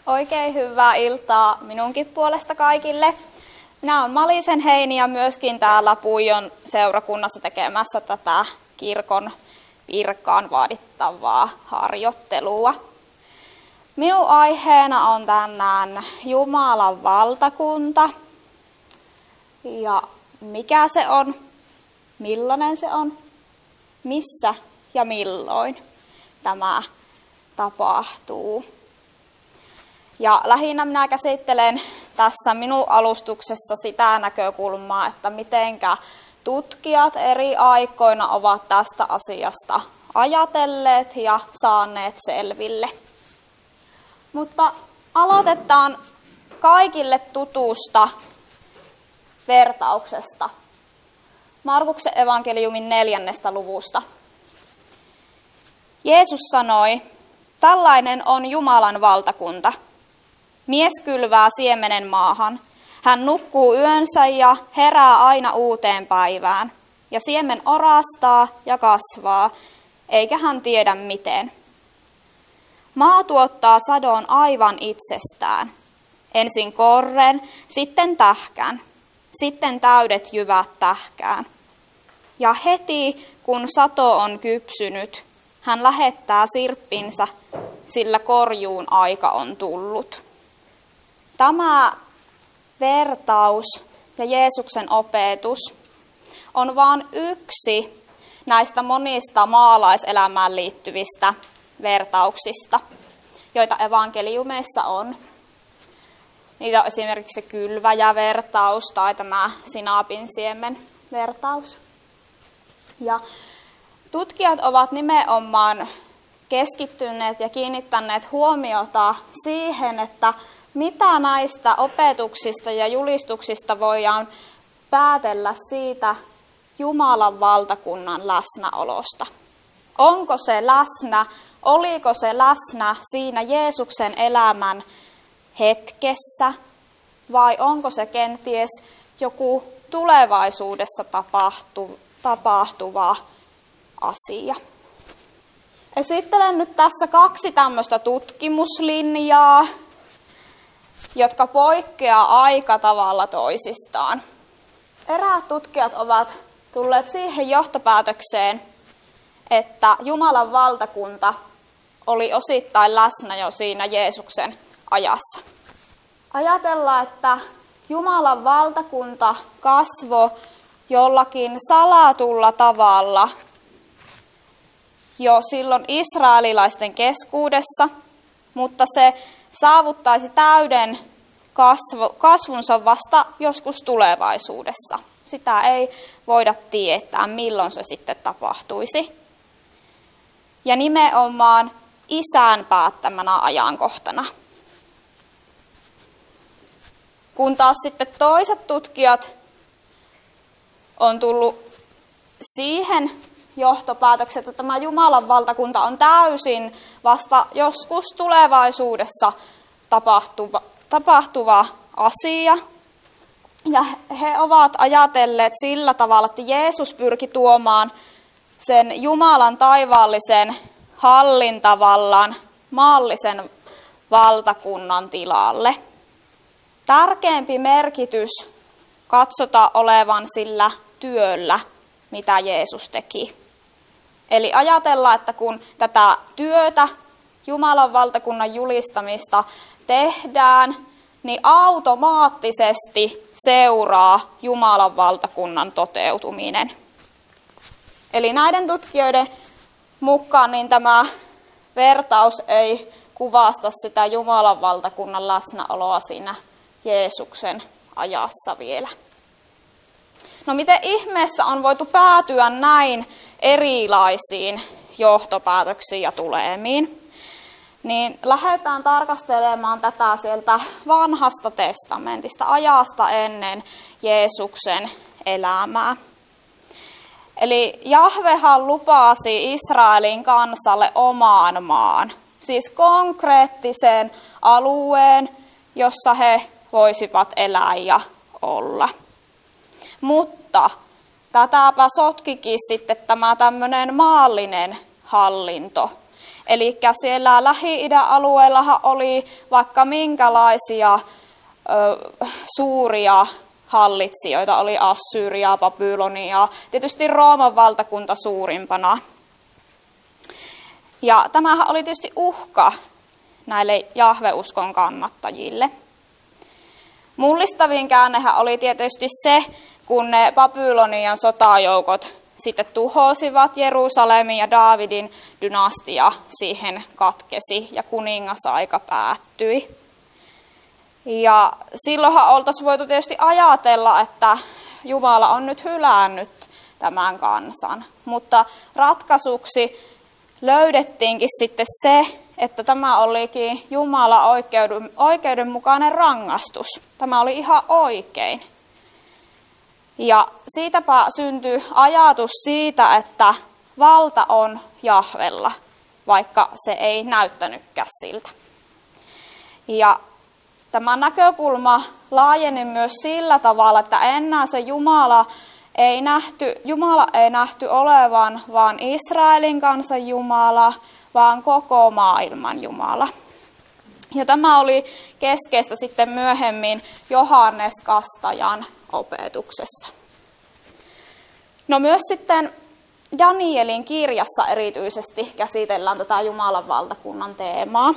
Oikein hyvää iltaa minunkin puolesta kaikille. Minä olen Malisen Heini ja myöskin täällä Puijon seurakunnassa tekemässä tätä kirkon virkaan vaadittavaa harjoittelua. Minun aiheena on tänään Jumalan valtakunta. Ja mikä se on, millainen se on, missä ja milloin tämä tapahtuu. Ja lähinnä minä käsittelen tässä minun alustuksessa sitä näkökulmaa, että mitenkä tutkijat eri aikoina ovat tästä asiasta ajatelleet ja saaneet selville. Mutta aloitetaan kaikille tutusta vertauksesta. Markuksen evankeliumin 4. luvusta. Jeesus sanoi, tällainen on Jumalan valtakunta. Mies kylvää siemenen maahan. Hän nukkuu yönsä ja herää aina uuteen päivään. Ja siemen orastaa ja kasvaa, eikä hän tiedä miten. Maa tuottaa sadon aivan itsestään. Ensin korren, sitten tähkän, sitten täydet jyvät tähkään. Ja heti kun sato on kypsynyt, hän lähettää sirppinsä, sillä korjuun aika on tullut. Tämä vertaus ja Jeesuksen opetus on vain yksi näistä monista maalaiselämään liittyvistä vertauksista, joita evankeliumeissa on. Niitä on esimerkiksi se kylväjävertaus tai tämä sinapin-siemen vertaus. Ja tutkijat ovat nimenomaan keskittyneet ja kiinnittäneet huomiota siihen, että mitä näistä opetuksista ja julistuksista voidaan päätellä siitä Jumalan valtakunnan läsnäolosta. Onko se läsnä, oliko se läsnä siinä Jeesuksen elämän hetkessä vai onko se kenties joku tulevaisuudessa tapahtuva asia? Esittelen nyt tässä 2 tämmöistä tutkimuslinjaa, jotka poikkeaa aika tavalla toisistaan. Eräät tutkijat ovat tulleet siihen johtopäätökseen, että Jumalan valtakunta oli osittain läsnä jo siinä Jeesuksen ajassa. Ajatellaan, että Jumalan valtakunta kasvoi jollakin salatulla tavalla jo silloin israelilaisten keskuudessa, mutta se saavuttaisi täyden kasvunsa vasta joskus tulevaisuudessa. Sitä ei voida tietää, milloin se sitten tapahtuisi. Ja nimenomaan Isän päättämänä ajankohtana. Kun taas sitten toiset tutkijat on tullut siihen johtopäätökset, että tämä Jumalan valtakunta on täysin vasta joskus tulevaisuudessa tapahtuva asia. Ja he ovat ajatelleet sillä tavalla, että Jeesus pyrki tuomaan sen Jumalan taivaallisen hallintavallan maallisen valtakunnan tilalle. Tärkeämpi merkitys katsotaan olevan sillä työllä, mitä Jeesus teki. Eli ajatellaan, että kun tätä työtä, Jumalan valtakunnan julistamista tehdään, niin automaattisesti seuraa Jumalan valtakunnan toteutuminen. Eli näiden tutkijoiden mukaan niin tämä vertaus ei kuvasta sitä Jumalan valtakunnan läsnäoloa siinä Jeesuksen ajassa vielä. No miten ihmeessä on voitu päätyä näin erilaisiin johtopäätöksiin ja tulemiin? Niin lähdetään tarkastelemaan tätä sieltä vanhasta testamentista, ajasta ennen Jeesuksen elämää. Eli Jahvehan lupasi Israelin kansalle oman maan, siis konkreettisen alueen, jossa he voisivat elää ja olla. Mutta tätäpä sotkikin sitten tämä tämmöinen maallinen hallinto. Eli siellä Lähi-idän alueellahan oli vaikka minkälaisia suuria hallitsijoita, oli Assyria, Babylonia, tietysti Rooman valtakunta suurimpana. Ja tämähän oli tietysti uhka näille Jahve-uskon kannattajille. Mullistavin käännehän oli tietysti se, kun ne Babylonian sotajoukot sitten tuhosivat Jerusalemin ja Daavidin dynastia siihen katkesi ja kuningasaika päättyi. Ja silloinhan oltaisiin voitu tietysti ajatella, että Jumala on nyt hylännyt tämän kansan. Mutta ratkaisuksi löydettiinkin sitten se, että tämä olikin Jumalan oikeudenmukainen rangaistus. Tämä oli ihan oikein. Ja siitäpä syntyy ajatus siitä, että valta on Jahvella, vaikka se ei näyttänytkään siltä. Ja tämä näkökulma laajeni myös sillä tavalla, että enää se Jumala ei nähty olevan vaan Israelin kansan Jumala, vaan koko maailman Jumala. Ja tämä oli keskeistä sitten myöhemmin Johannes Kastajan opetuksessa. No myös sitten Danielin kirjassa erityisesti käsitellään tätä Jumalan valtakunnan teemaa.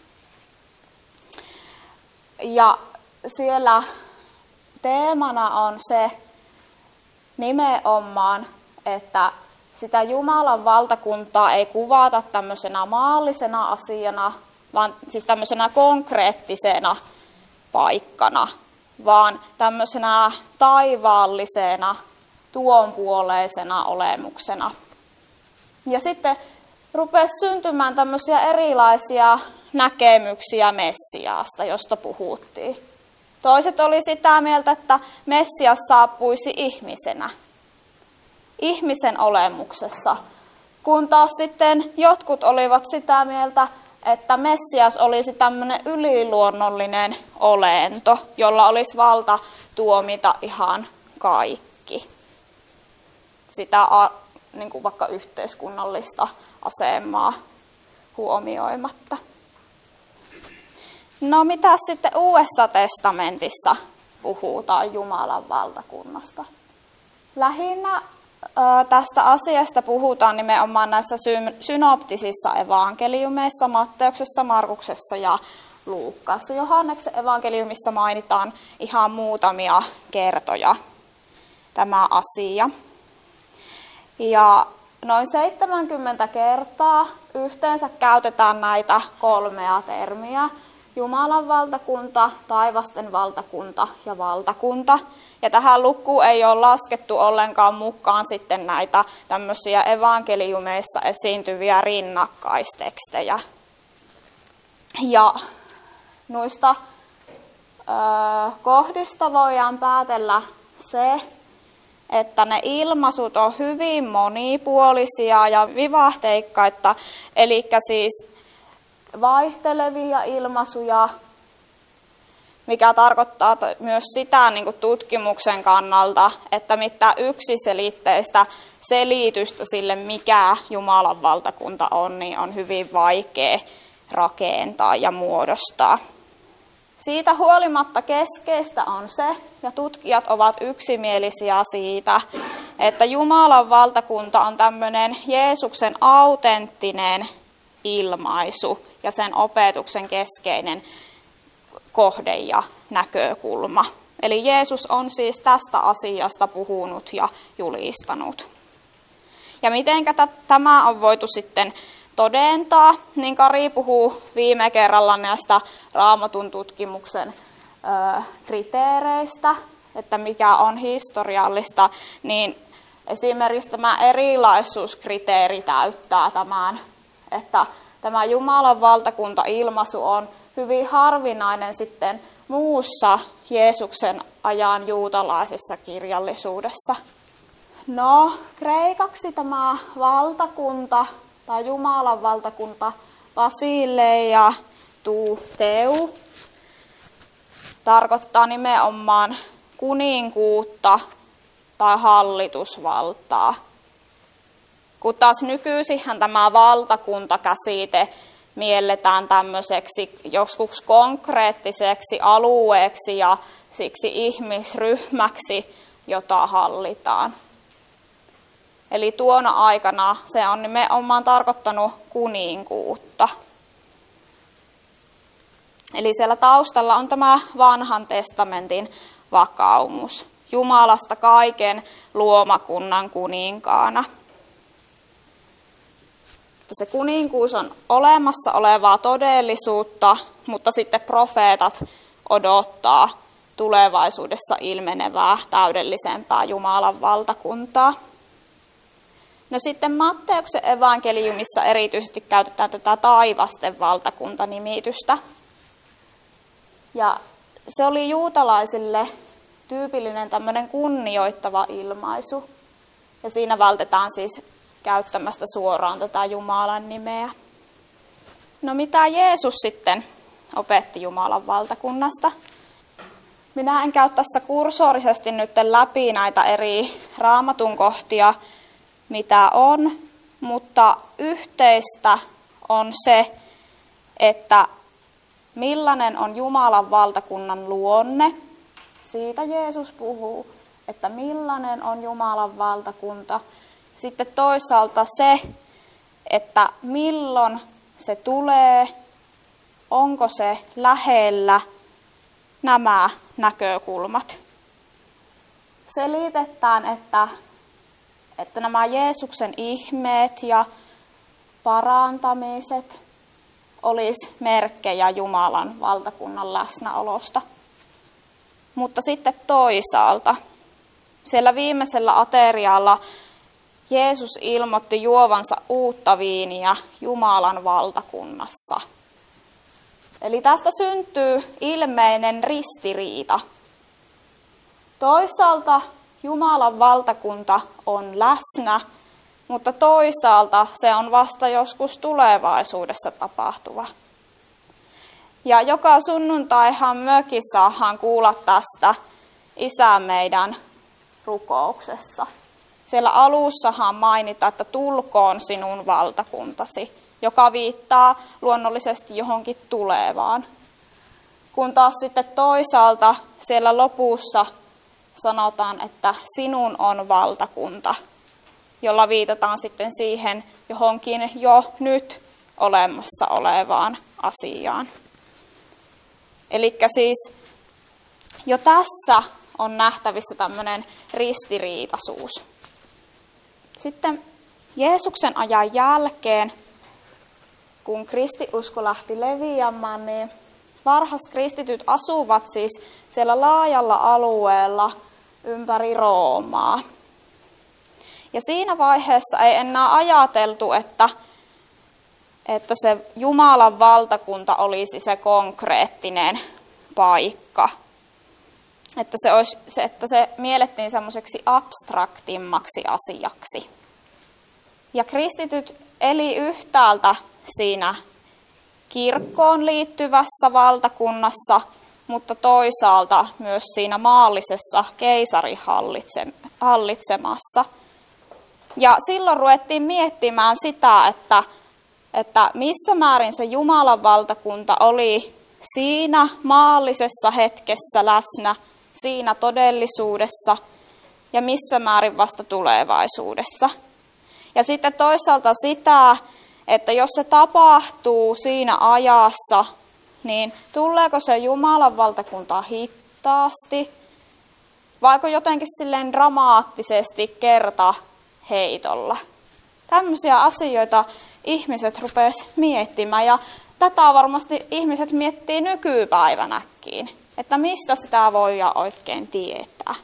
Ja siellä teemana on se nimenomaan, että sitä Jumalan valtakuntaa ei kuvata tämmöisenä maallisena asiana, vaan siis tämmöisenä konkreettisena paikkana, vaan tämmöisenä taivaallisena, tuonpuoleisena olemuksena. Ja sitten rupesi syntymään tämmöisiä erilaisia näkemyksiä Messiaasta, josta puhuttiin. Toiset oli sitä mieltä, että Messias saapuisi ihmisenä, ihmisen olemuksessa, kun taas sitten jotkut olivat sitä mieltä, että Messias olisi tämmöinen yliluonnollinen olento, jolla olisi valta tuomita ihan kaikki. Sitä niin kuin vaikka yhteiskunnallista asemaa huomioimatta. No mitä sitten Uudessa testamentissa puhutaan Jumalan valtakunnasta? Lähinnä tästä asiasta puhutaan nimenomaan näissä synoptisissa evankeliumeissa, Matteuksessa, Markuksessa ja Luukkaassa. Johanneksen evankeliumissa mainitaan ihan muutamia kertoja tämä asia. Ja noin 70 kertaa yhteensä käytetään näitä kolmea termiä. Jumalan valtakunta, taivasten valtakunta ja valtakunta. Ja tähän lukuun ei ole laskettu ollenkaan mukaan sitten näitä tämmöisiä evankeliumeissa esiintyviä rinnakkaistekstejä. Ja noista kohdista voidaan päätellä se, että ne ilmaisut on hyvin monipuolisia ja vivahteikkaita, eli siis vaihtelevia ilmaisuja, mikä tarkoittaa myös sitä niin kuin tutkimuksen kannalta, että mitään yksiselitteistä selitystä sille, mikä Jumalan valtakunta on, niin on hyvin vaikea rakentaa ja muodostaa. Siitä huolimatta keskeistä on se, ja tutkijat ovat yksimielisiä siitä, että Jumalan valtakunta on tämmöinen Jeesuksen autenttinen ilmaisu ja sen opetuksen keskeinen kohde ja näkökulma. Eli Jeesus on siis tästä asiasta puhunut ja julistanut. Ja miten tämä on voitu sitten todentaa, niin Kari puhuu viime kerralla näistä Raamatun tutkimuksen kriteereistä, että mikä on historiallista, niin esimerkiksi tämä erilaisuuskriteeri täyttää tämän, että tämä Jumalan valtakunta-ilmaisu on hyvin harvinainen sitten muussa Jeesuksen ajan juutalaisessa kirjallisuudessa. No, kreikaksi tämä valtakunta tai Jumalan valtakunta, Basileia tou Theu, tarkoittaa nimenomaan kuninkuutta tai hallitusvaltaa. Kun taas nykyisinhän tämä valtakuntakäsite mielletään tämmöiseksi joskus konkreettiseksi alueeksi ja siksi ihmisryhmäksi, jota hallitaan. Eli tuona aikana se on nimenomaan tarkoittanut kuninkuutta. Eli siellä taustalla on tämä vanhan testamentin vakaumus. Jumalasta kaiken luomakunnan kuninkaana. Se kuninkuus on olemassa olevaa todellisuutta, mutta sitten profeetat odottaa tulevaisuudessa ilmenevää täydellisempää Jumalan valtakuntaa. No sitten Matteuksen evankeliumissa erityisesti käytetään tätä taivasten valtakuntanimitystä. Ja se oli juutalaisille tyypillinen tämmöinen kunnioittava ilmaisu. Ja siinä vältetään siis käyttämästä suoraan tätä Jumalan nimeä. No mitä Jeesus sitten opetti Jumalan valtakunnasta? Minä en käy tässä kursorisesti nyt läpi näitä eri raamatun kohtia, mitä on, mutta yhteistä on se, että millainen on Jumalan valtakunnan luonne. Siitä Jeesus puhuu, että millainen on Jumalan valtakunta. Sitten toisaalta se, että milloin se tulee, onko se lähellä, nämä näkökulmat. Selitetään, että nämä Jeesuksen ihmeet ja parantamiset olisi merkkejä Jumalan valtakunnan läsnäolosta. Mutta sitten toisaalta, siellä viimeisellä aterialla Jeesus ilmoitti juovansa uutta viiniä Jumalan valtakunnassa. Eli tästä syntyy ilmeinen ristiriita. Toisaalta Jumalan valtakunta on läsnä, mutta toisaalta se on vasta joskus tulevaisuudessa tapahtuva. Ja joka sunnuntaihan mekin saadaan kuulla tästä Isä meidän rukouksessa. Siellä alussahan mainitaan, että tulkoon sinun valtakuntasi, joka viittaa luonnollisesti johonkin tulevaan. Kun taas sitten toisaalta siellä lopussa sanotaan, että sinun on valtakunta, jolla viitataan sitten siihen johonkin jo nyt olemassa olevaan asiaan. Eli siis jo tässä on nähtävissä tämmöinen ristiriitaisuus. Sitten Jeesuksen ajan jälkeen, kun kristiusko lähti leviämään, niin varhaiskristityt asuvat siis siellä laajalla alueella ympäri Roomaa. Ja siinä vaiheessa ei enää ajateltu, että se Jumalan valtakunta olisi se konkreettinen paikka. Että se miellettiin semmoiseksi abstraktimmaksi asiaksi. Ja kristityt eli yhtäältä siinä kirkkoon liittyvässä valtakunnassa, mutta toisaalta myös siinä maallisessa keisarin hallitsemassa. Ja silloin ruvettiin miettimään sitä, että missä määrin se Jumalan valtakunta oli siinä maallisessa hetkessä läsnä, siinä todellisuudessa ja missä määrin vasta tulevaisuudessa. Ja sitten toisaalta sitä, että jos se tapahtuu siinä ajassa, niin tuleeko se Jumalan valtakunta hitaasti, vaiko jotenkin silleen dramaattisesti kertaheitolla. Tämmöisiä asioita ihmiset rupesivat miettimään ja tätä varmasti ihmiset miettii nykypäivänäkin, että mistä sitä voi oikein tietää.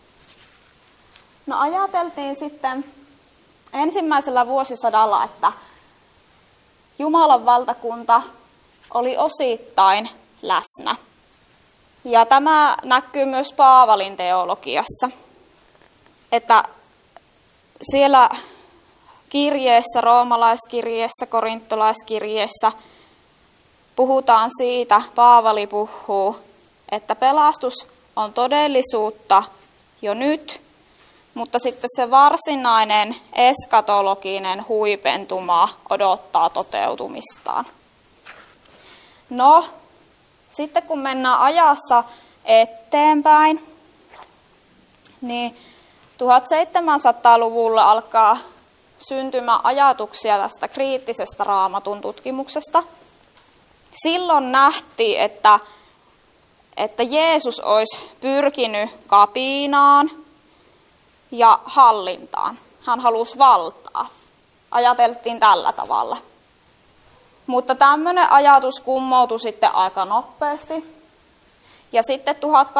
No ajateltiin sitten ensimmäisellä vuosisadalla, että Jumalan valtakunta oli osittain läsnä. Ja tämä näkyy myös Paavalin teologiassa, että siellä kirjeessä, roomalaiskirjeessä, korintolaiskirjeessä puhutaan siitä, Paavali puhuu, että pelastus on todellisuutta jo nyt, mutta sitten se varsinainen eskatologinen huipentuma odottaa toteutumistaan. No, sitten kun mennään ajassa eteenpäin, niin 1700-luvulla alkaa syntymään ajatuksia tästä kriittisestä raamatun tutkimuksesta. Silloin nähtiin, että Jeesus olisi pyrkinyt kapinaan ja hallintaan. Hän halusi valtaa. Ajateltiin tällä tavalla. Mutta tämmöinen ajatus kummoutui sitten aika nopeasti. Ja sitten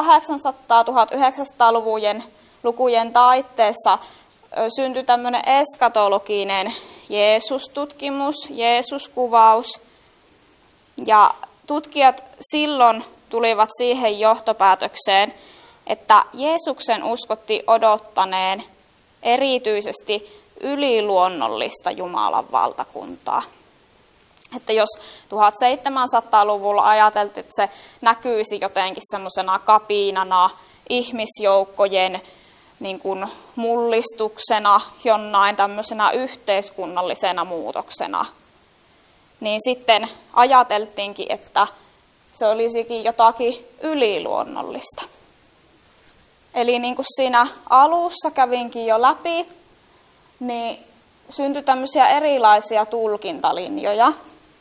1800-1900-lukujen taitteessa syntyi tämmöinen eskatologinen Jeesus-tutkimus, Jeesus-kuvaus. Ja tutkijat silloin tulivat siihen johtopäätökseen, että Jeesuksen uskottiin odottaneen erityisesti yliluonnollista Jumalan valtakuntaa. Että jos 1700-luvulla ajateltiin, että se näkyisi jotenkin semmoisena kapinana, ihmisjoukkojen niin kuin mullistuksena, jonain tämmöisenä yhteiskunnallisena muutoksena, niin sitten ajateltiinkin, että se olisikin jotakin yliluonnollista. Eli niin kuin siinä alussa kävinkin jo läpi, niin syntyi tämmöisiä erilaisia tulkintalinjoja.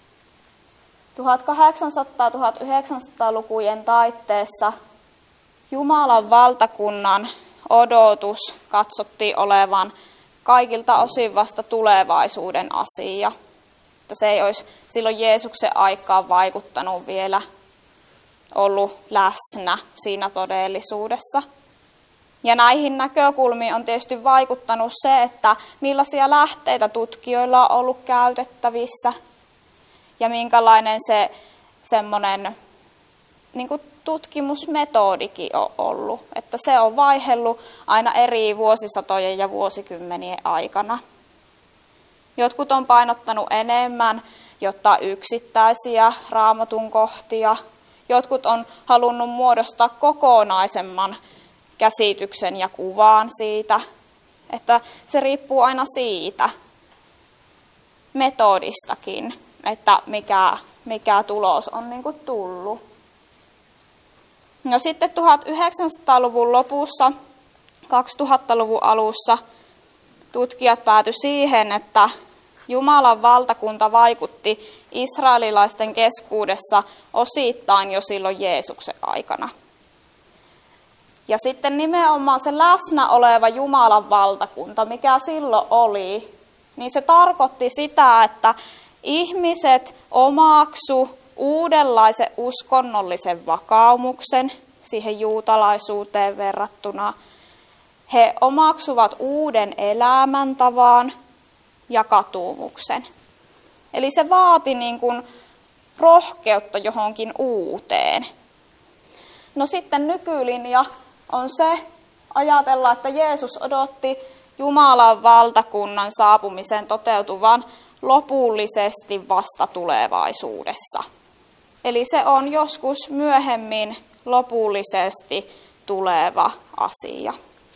1800-1900-lukujen taitteessa Jumalan valtakunnan odotus katsottiin olevan kaikilta osin vasta tulevaisuuden asia. Että se ei olisi silloin Jeesuksen aikaan vaikuttanut vielä, ollut läsnä siinä todellisuudessa. Ja näihin näkökulmiin on tietysti vaikuttanut se, että millaisia lähteitä tutkijoilla on ollut käytettävissä ja minkälainen se semmoinen niin kuin tutkimusmetodikin on ollut. Että se on vaihellut aina eri vuosisatojen ja vuosikymmenien aikana. Jotkut on painottanut enemmän, jotta yksittäisiä raamatun kohtia. Jotkut on halunnut muodostaa kokonaisemman käsityksen ja kuvaan siitä, että se riippuu aina siitä metodistakin, että mikä tulos on niin kuin tullut. No sitten 1900-luvun lopussa, 2000-luvun alussa tutkijat päätyivät siihen, että Jumalan valtakunta vaikutti israelilaisten keskuudessa osittain jo silloin Jeesuksen aikana. Ja sitten nimenomaan se läsnä oleva Jumalan valtakunta, mikä silloin oli, niin se tarkoitti sitä, että ihmiset omaksu uudenlaisen uskonnollisen vakaumuksen siihen juutalaisuuteen verrattuna. He omaksuvat uuden elämäntavan ja katumuksen. Eli se vaati niin kuin rohkeutta johonkin uuteen. No sitten nykylinja on se, ajatella, että Jeesus odotti Jumalan valtakunnan saapumisen toteutuvan lopullisesti vasta tulevaisuudessa. Eli se on joskus myöhemmin lopullisesti tuleva asia.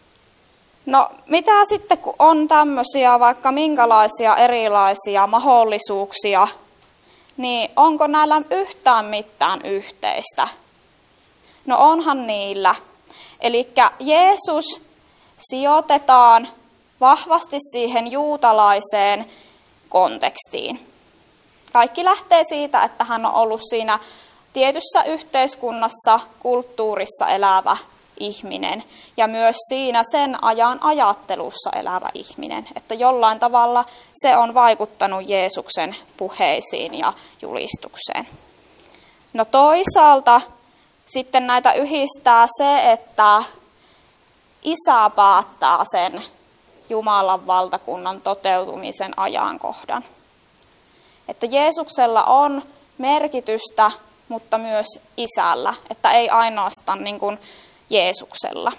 No mitä sitten, kun on tämmöisiä vaikka minkälaisia erilaisia mahdollisuuksia, niin onko näillä yhtään mitään yhteistä? No onhan niillä. Eli Jeesus sijoitetaan vahvasti siihen juutalaiseen kontekstiin. Kaikki lähtee siitä, että hän on ollut siinä tietyssä yhteiskunnassa, kulttuurissa elävä ihminen ja myös siinä sen ajan ajattelussa elävä ihminen. Että jollain tavalla se on vaikuttanut Jeesuksen puheisiin ja julistukseen. No toisaalta sitten näitä yhdistää se, että Isä päättää sen Jumalan valtakunnan toteutumisen ajankohdan. Että Jeesuksella on merkitystä, mutta myös Isällä, että ei ainoastaan niin kuin Jeesuksella.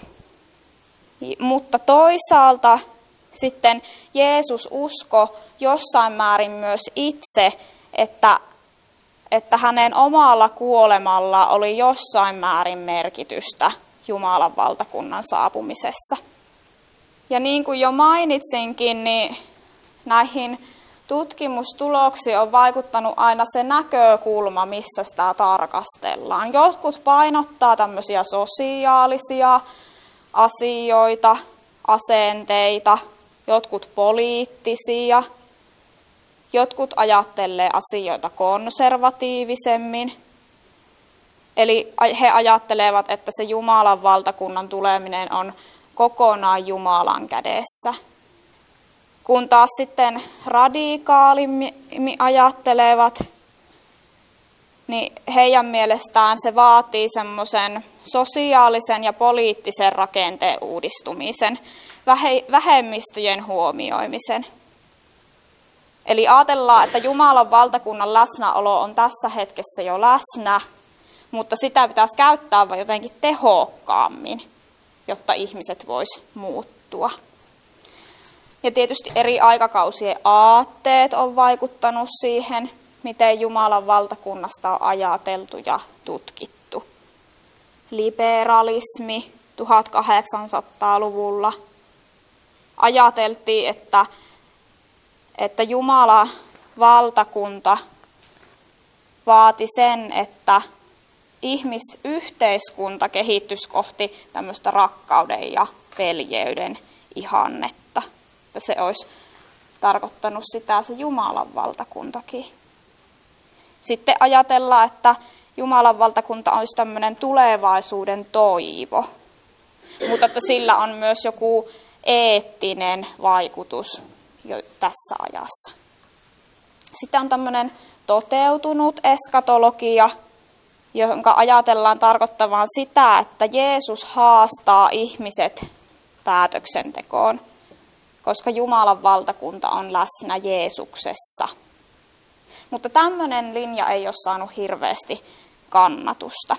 Mutta toisaalta sitten Jeesus uskoi jossain määrin myös itse, että hänen omalla kuolemalla oli jossain määrin merkitystä Jumalan valtakunnan saapumisessa. Ja niin kuin jo mainitsinkin, niin näihin tutkimustuloksiin on vaikuttanut aina se näkökulma, missä sitä tarkastellaan. Jotkut painottaa tämmöisiä sosiaalisia asioita, asenteita, jotkut poliittisia, jotkut ajattelee asioita konservatiivisemmin. Eli he ajattelevat, että se Jumalan valtakunnan tuleminen on kokonaan Jumalan kädessä. Kun taas sitten radikaalimmin ajattelevat, niin heidän mielestään se vaatii semmoisen sosiaalisen ja poliittisen rakenteen uudistumisen, vähemmistöjen huomioimisen. Eli ajatellaan, että Jumalan valtakunnan läsnäolo on tässä hetkessä jo läsnä, mutta sitä pitäisi käyttää vain jotenkin tehokkaammin, jotta ihmiset vois muuttua. Ja tietysti eri aikakausien aatteet on vaikuttanut siihen, miten Jumalan valtakunnasta on ajateltu ja tutkittu. Liberalismi 1800-luvulla ajateltiin, että Jumalan valtakunta vaati sen, että ihmisyhteiskunta kehittyisi kohti tämmöistä rakkauden ja veljeyden ihannetta. Että se olisi tarkoittanut sitä se Jumalan valtakuntakin. Sitten ajatellaan, että Jumalan valtakunta olisi tämmöinen tulevaisuuden toivo, mutta että sillä on myös joku eettinen vaikutus jo tässä ajassa. Sitten on tämmöinen toteutunut eskatologia, jonka ajatellaan tarkoittavan sitä, että Jeesus haastaa ihmiset päätöksentekoon, koska Jumalan valtakunta on läsnä Jeesuksessa. Mutta tämmöinen linja ei ole saanut hirveästi kannatusta.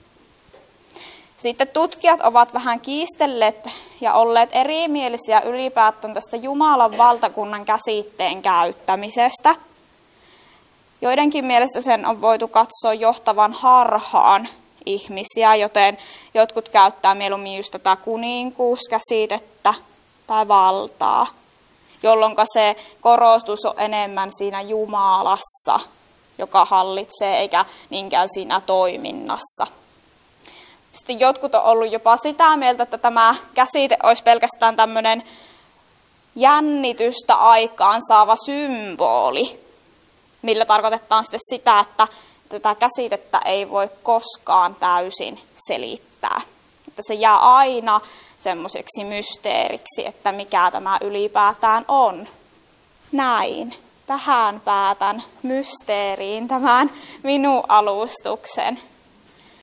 Sitten tutkijat ovat vähän kiistelleet ja olleet erimielisiä ylipäätään tästä Jumalan valtakunnan käsitteen käyttämisestä. Joidenkin mielestä sen on voitu katsoa johtavan harhaan ihmisiä, joten jotkut käyttää mieluummin just tätä kuninkuuskäsitettä tai valtaa, jolloin se korostus on enemmän siinä Jumalassa, joka hallitsee, eikä niinkään siinä toiminnassa. Sitten jotkut on ollut jopa sitä mieltä, että tämä käsite olisi pelkästään tämmöinen jännitystä aikaan saava symboli, millä tarkoitetaan sitten sitä, että tätä käsitettä ei voi koskaan täysin selittää. Että se jää aina semmoiseksi mysteeriksi, että mikä tämä ylipäätään on. Näin. Tähän päätän mysteeriin tämän minun alustuksen.